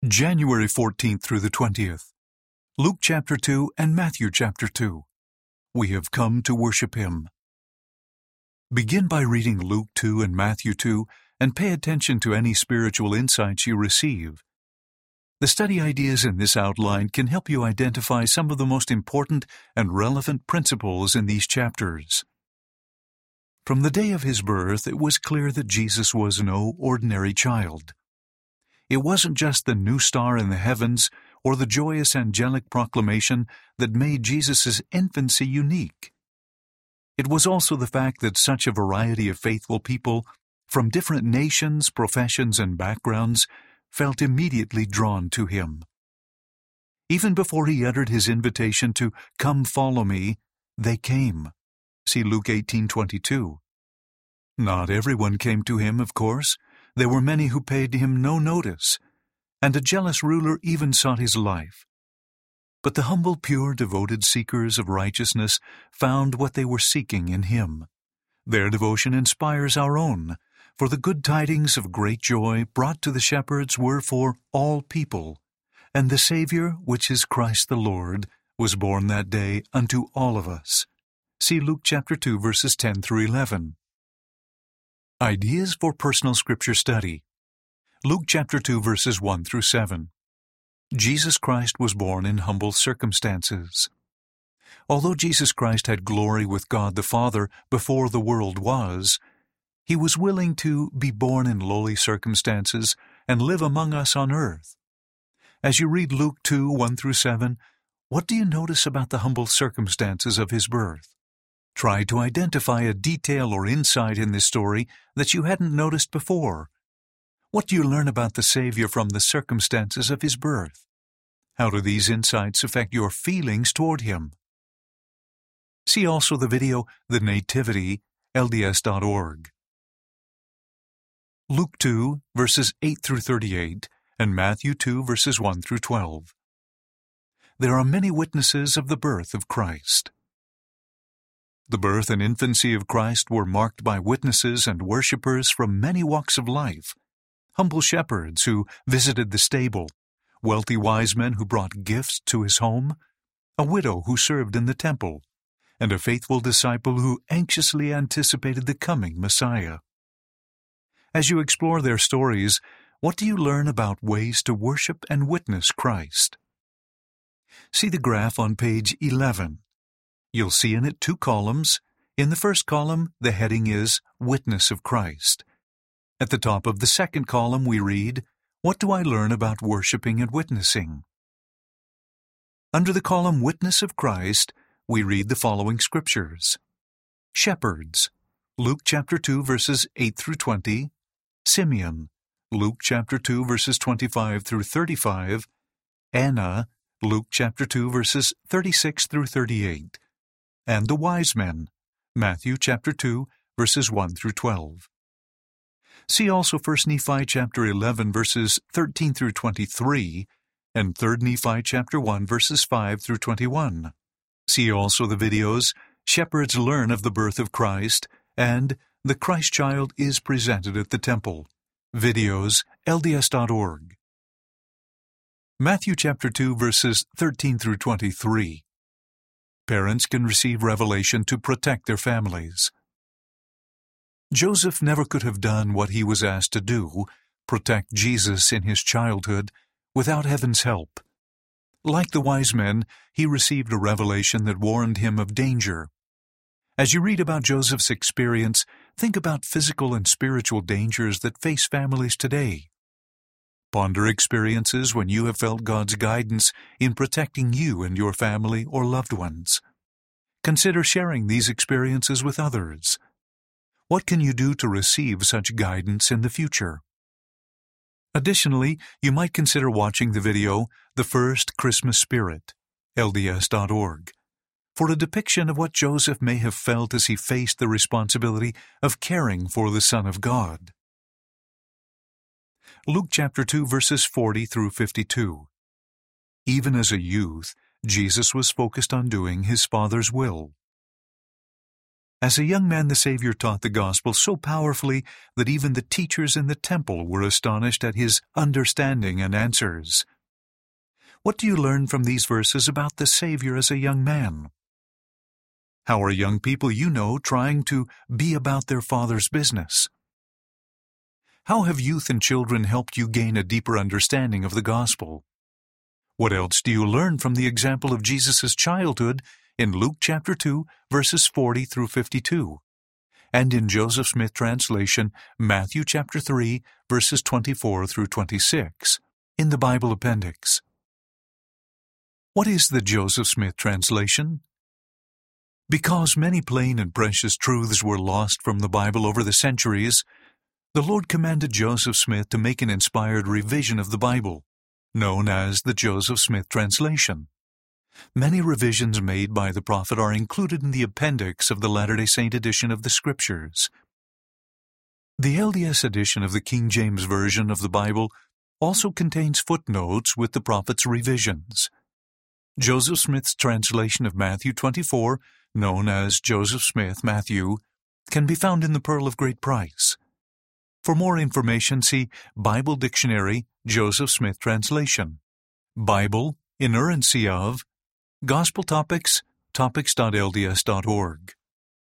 January 14th through the 20th. Luke chapter 2 and Matthew chapter 2. We have come to worship Him. Begin by reading Luke 2 and Matthew 2 and pay attention to any spiritual insights you receive. The study ideas in this outline can help you identify some of the most important and relevant principles in these chapters. From the day of His birth, it was clear that Jesus was no ordinary child. It wasn't just the new star in the heavens or the joyous angelic proclamation that made Jesus' infancy unique. It was also the fact that such a variety of faithful people from different nations, professions, and backgrounds felt immediately drawn to Him. Even before He uttered His invitation to "Come follow me," they came. See Luke 18:22. Not everyone came to Him, of course. There were many who paid Him no notice, and a jealous ruler even sought His life. But the humble, pure, devoted seekers of righteousness found what they were seeking in Him. Their devotion inspires our own, for the good tidings of great joy brought to the shepherds were for all people, and the Savior, which is Christ the Lord, was born that day unto all of us. See Luke chapter 2, verses 10 through 11. Ideas for personal scripture study. Luke chapter 2, verses 1 through 7. Jesus Christ was born in humble circumstances. Although Jesus Christ had glory with God the Father before the world was, He was willing to be born in lowly circumstances and live among us on earth. As you read Luke 2, 1 through 7, what do you notice about the humble circumstances of His birth? Try to identify a detail or insight in this story that you hadn't noticed before. What do you learn about the Savior from the circumstances of His birth? How do these insights affect your feelings toward Him? See also the video, The Nativity, LDS.org. Luke 2, verses 8 through 38, and Matthew 2, verses 1 through 12. There are many witnesses of the birth of Christ. The birth and infancy of Christ were marked by witnesses and worshippers from many walks of life. Humble shepherds who visited the stable, wealthy wise men who brought gifts to His home, a widow who served in the temple, and a faithful disciple who anxiously anticipated the coming Messiah. As you explore their stories, what do you learn about ways to worship and witness Christ? See the graph on page 11. You'll see in it two columns. In the first column, the heading is Witness of Christ. At the top of the second column, we read, What do I learn about worshiping and witnessing? Under the column Witness of Christ, we read the following scriptures. Shepherds, Luke chapter 2, verses 8 through 20. Simeon, Luke chapter 2, verses 25 through 35. Anna, Luke chapter 2, verses 36 through 38. And the wise men, Matthew chapter 2, verses 1 through 12. See also 1 Nephi chapter 11, verses 13 through 23, and 3 Nephi chapter 1, verses 5 through 21. See also the videos, Shepherds Learn of the Birth of Christ, and The Christ Child is Presented at the Temple. Videos, LDS.org. Matthew chapter 2, verses 13 through 23. Parents can receive revelation to protect their families. Joseph never could have done what he was asked to do, protect Jesus in his childhood, without heaven's help. Like the wise men, he received a revelation that warned him of danger. As you read about Joseph's experience, think about physical and spiritual dangers that face families today. Ponder experiences when you have felt God's guidance in protecting you and your family or loved ones. Consider sharing these experiences with others. What can you do to receive such guidance in the future? Additionally, you might consider watching the video, The First Christmas Spirit, LDS.org, for a depiction of what Joseph may have felt as he faced the responsibility of caring for the Son of God. Luke chapter 2, verses 40 through 52. Even as a youth, Jesus was focused on doing His Father's will. As a young man, the Savior taught the gospel so powerfully that even the teachers in the temple were astonished at his understanding and answers. What do you learn from these verses about the Savior as a young man? How are young people you know trying to be about their Father's business? How have youth and children helped you gain a deeper understanding of the gospel? What else do you learn from the example of Jesus' childhood in Luke chapter 2, verses 40 through 52, and in Joseph Smith translation, Matthew chapter 3, verses 24 through 26, in the Bible appendix? What is the Joseph Smith translation? Because many plain and precious truths were lost from the Bible over the centuries, the Lord commanded Joseph Smith to make an inspired revision of the Bible, known as the Joseph Smith translation. Many revisions made by the prophet are included in the appendix of the Latter-day Saint edition of the Scriptures. The LDS edition of the King James Version of the Bible also contains footnotes with the prophet's revisions. Joseph Smith's translation of Matthew 24, known as Joseph Smith Matthew, can be found in the Pearl of Great Price. For more information, see Bible Dictionary, Joseph Smith Translation, Bible, Inerrancy of, Gospel Topics, topics.lds.org.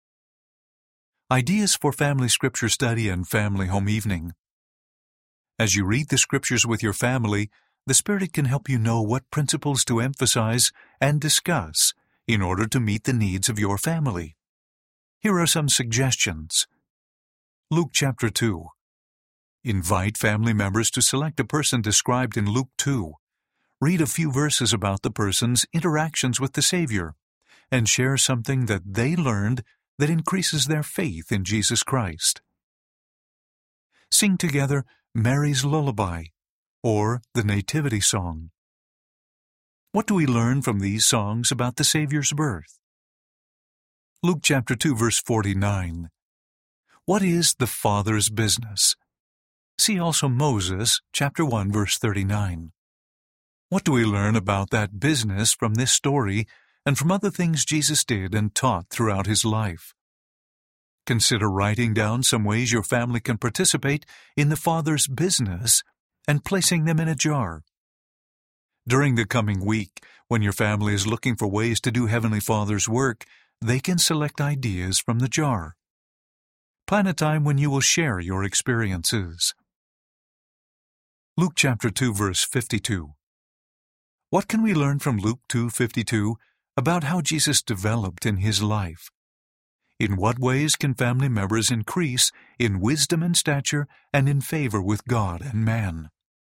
Ideas for Family Scripture Study and Family Home Evening. As you read the Scriptures with your family, the Spirit can help you know what principles to emphasize and discuss in order to meet the needs of your family. Here are some suggestions. Luke chapter 2. Invite family members to select a person described in Luke 2. Read a few verses about the person's interactions with the Savior, and share something that they learned that increases their faith in Jesus Christ. Sing together Mary's Lullaby, or the Nativity Song. What do we learn from these songs about the Savior's birth? Luke chapter 2, verse 49. What is the Father's business? See also Moses, chapter 1, verse 39. What do we learn about that business from this story and from other things Jesus did and taught throughout his life? Consider writing down some ways your family can participate in the Father's business and placing them in a jar. During the coming week, when your family is looking for ways to do Heavenly Father's work, they can select ideas from the jar. Plan a time when you will share your experiences. Luke chapter 2, verse 52. What can we learn from Luke 2:52 about how Jesus developed in his life? In what ways can family members increase in wisdom and stature and in favor with God and man?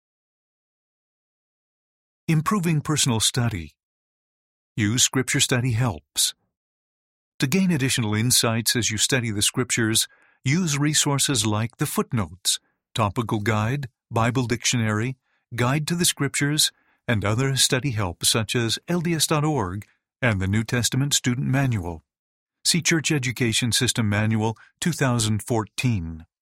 Improving personal study. Use Scripture Study Helps. To gain additional insights as you study the Scriptures, use resources like the Footnotes, Topical Guide, Bible Dictionary, Guide to the Scriptures, and other study help such as LDS.org and the New Testament Student Manual. See Church Education System Manual 2014.